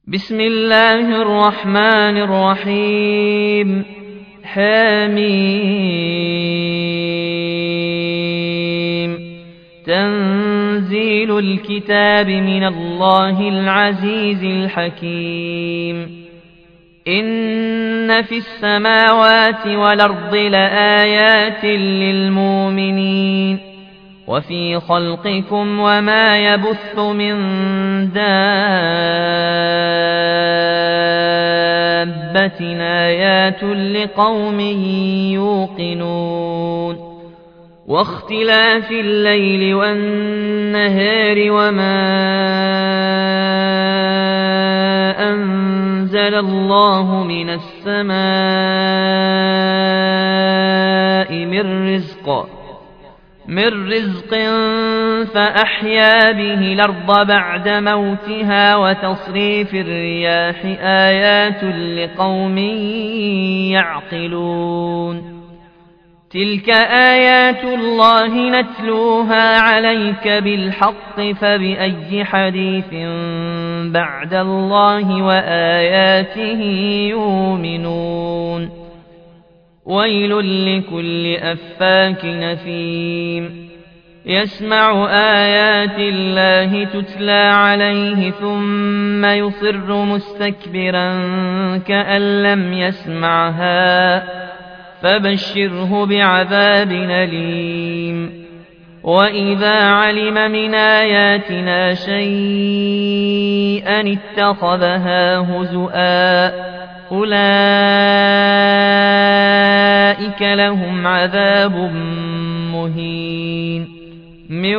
بسم الله الرحمن الرحيم حميم تنزيل الكتاب من الله العزيز الحكيم إن في السماوات والأرض لآيات للمؤمنين وفي خلقكم وما يبث من دابة آيات لقوم يوقنون واختلاف الليل والنهار وما أنزل الله من السماء من رزق فأحيا به الأرض بعد موتها وتصريف الرياح آيات لقوم يعقلون تلك آيات الله نتلوها عليك بالحق فبأي حديث بعد الله وآياته يؤمنون ويل لكل أفاك أثيم يسمع آيات الله تتلى عليه ثم يصر مستكبرا كأن لم يسمعها فبشره بعذاب أليم وإذا علم من آياتنا شيئا اتخذها هزؤا أولئك لهم عذاب مهين من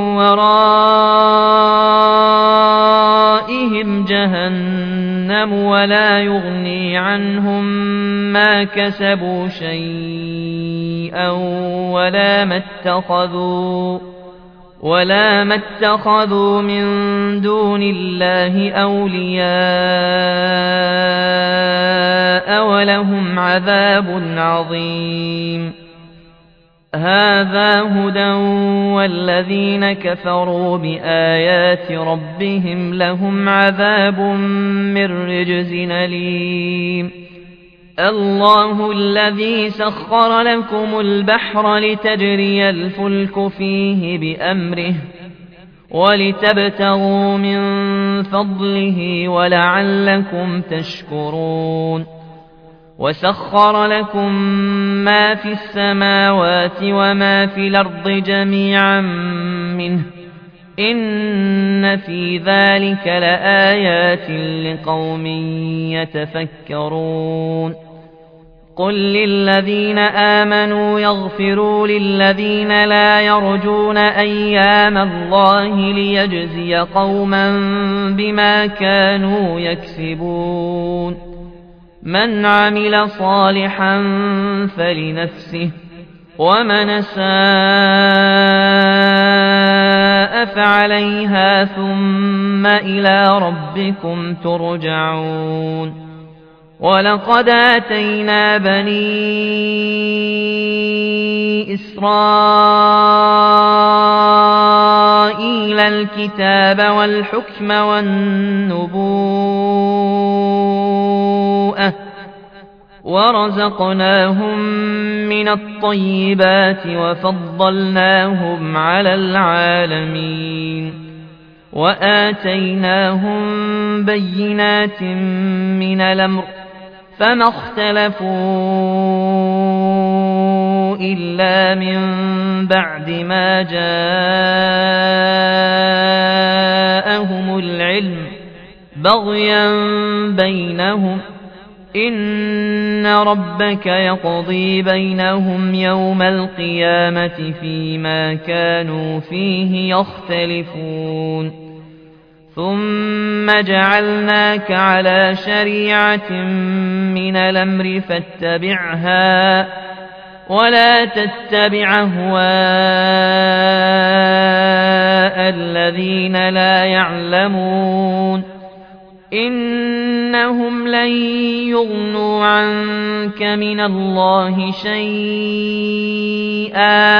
ورائهم جهنم ولا يغني عنهم ما كسبوا شيئا ولا ما اتخذوا من دون الله أولياء ولهم عذاب عظيم هذا هدى والذين كفروا بآيات ربهم لهم عذاب من رجز أليم الله الذي سخر لكم البحر لتجري الفلك فيه بأمره ولتبتغوا من فضله ولعلكم تشكرون وسخر لكم ما في السماوات وما في الأرض جميعا منه إن في ذلك لآيات لقوم يتفكرون قل للذين آمنوا يغفروا للذين لا يرجون أيام الله ليجزي قوما بما كانوا يكسبون من عمل صالحا فلنفسه ومن أساء فعليها ثم إلى ربكم ترجعون ولقد آتينا بني إسرائيل الكتاب والحكم والنبوءة ورزقناهم من الطيبات وفضلناهم على العالمين وآتيناهم بينات من الأمر فما اختلفوا إلا من بعد ما جاءهم العلم بغيا بينهم إن ربك يقضي بينهم يوم القيامة فيما كانوا فيه يختلفون ثم جعلناك على شريعة من الأمر فاتبعها ولا تتبع أهواء الذين لا يعلمون إنهم لن يغنوا عنك من الله شيئا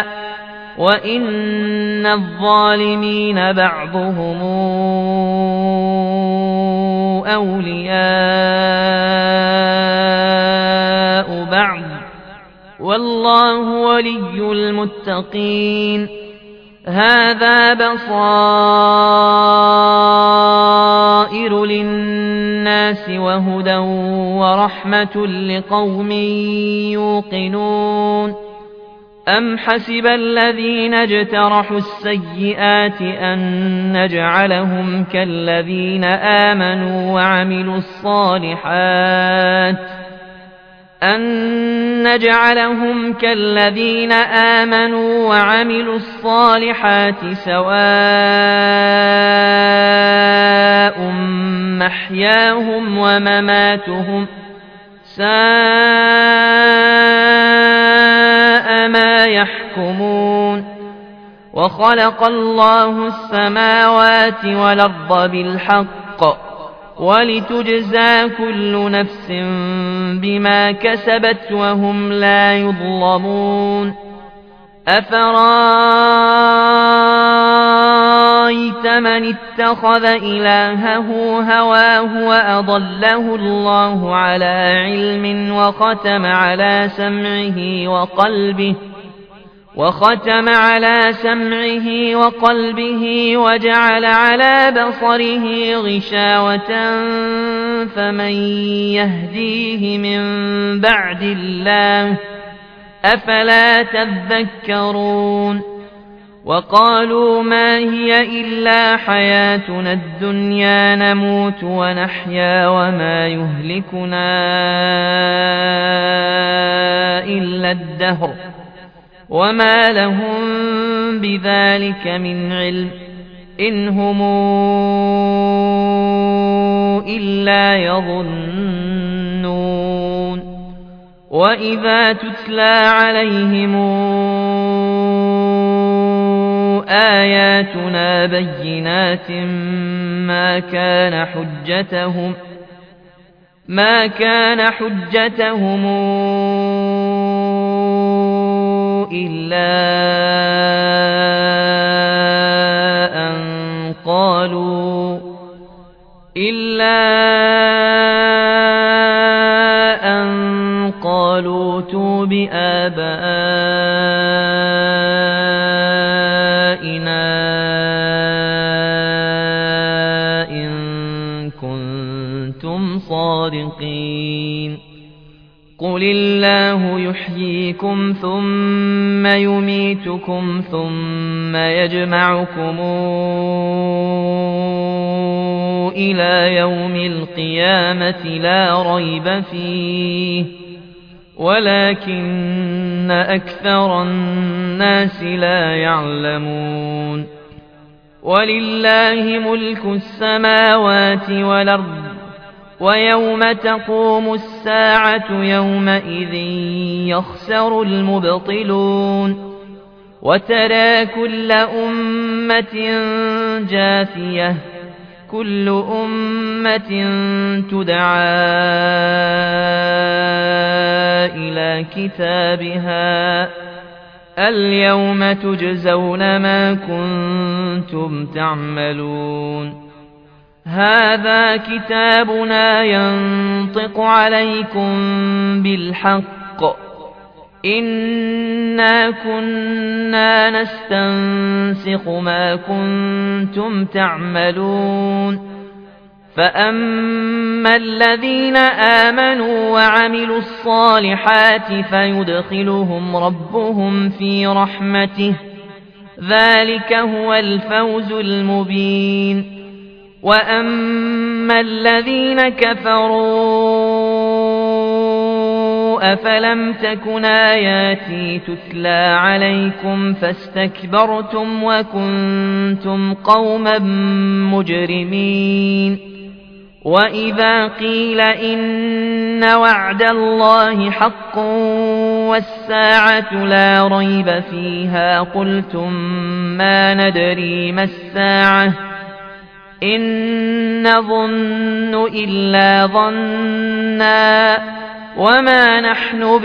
وإن الظالمين بعضهم أولياء بعض والله ولي المتقين هذا بصائر للناس وهدى ورحمة لقوم يوقنون أم حسب الذين اجترحوا السيئات أن نجعلهم كالذين آمنوا وعملوا الصالحات سواء محياهم ومماتهم ساء ما يحكمون وخلق الله السماوات والأرض بالحق ولتجزى كل نفس بما كسبت وهم لا يظلمون أفرأيت من اتخذ إلهه هواه وأضله الله على علم وختم على سمعه وقلبه وجعل على بصره غشاوة فمن يهديه من بعد الله أفلا تذكرون وقالوا ما هي إلا حياتنا الدنيا نموت ونحيا وما يهلكنا إلا الدهر وما لهم بذلك من علم إن هم إلا يظنون وإذا تتلى عليهم آياتنا بينات ما كان حجتهم إلا أن قالوا ائتوا بآبائنا إن كنتم صادقين قل الله يحييكم ثم يميتكم ثم يجمعكم إلى يوم القيامة لا ريب فيه ولكن أكثر الناس لا يعلمون ولله ملك السماوات والأرض ويوم تقوم الساعة يومئذ يخسر المبطلون وترى كل أمة جاثية كل أمة تدعى إلى كتابها اليوم تجزون ما كنتم تعملون هذا كتابنا ينطق عليكم بالحق إنا كنا نستنسخ ما كنتم تعملون فأما الذين آمنوا وعملوا الصالحات فيدخلهم ربهم في رحمته ذلك هو الفوز المبين وأما الذين كفروا أفلم تكن آياتي تتلى عليكم فاستكبرتم وكنتم قوما مجرمين وإذا قيل إن وعد الله حق والساعة لا ريب فيها قلتم ما ندري ما الساعة إن نظن إلا ظنا وما نحن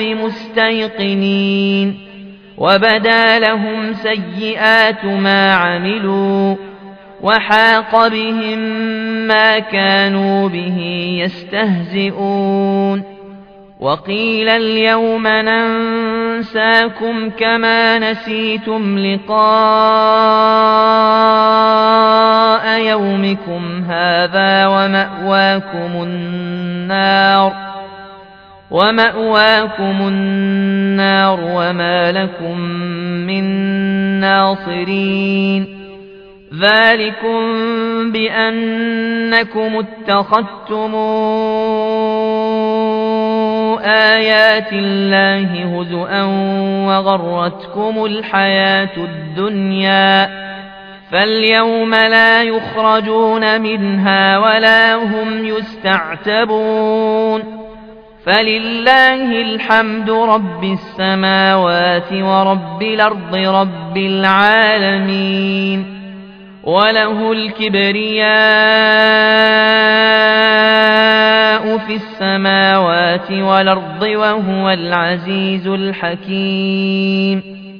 بمستيقنين وبدا لهم سيئات ما عملوا وحاق بهم ما كانوا به يستهزئون وقيل اليوم ننساكم كما نسيتم لقاء يومكم هذا ومأواكم النار وما لكم من ناصرين ذلكم بأنكم اتخذتم آيات الله هزؤا وغرتكم الحياة الدنيا فاليوم لا يخرجون منها ولا هم يستعتبون فلله الحمد رب السماوات ورب الأرض رب العالمين وله الكبرياء في السماوات والأرض وهو العزيز الحكيم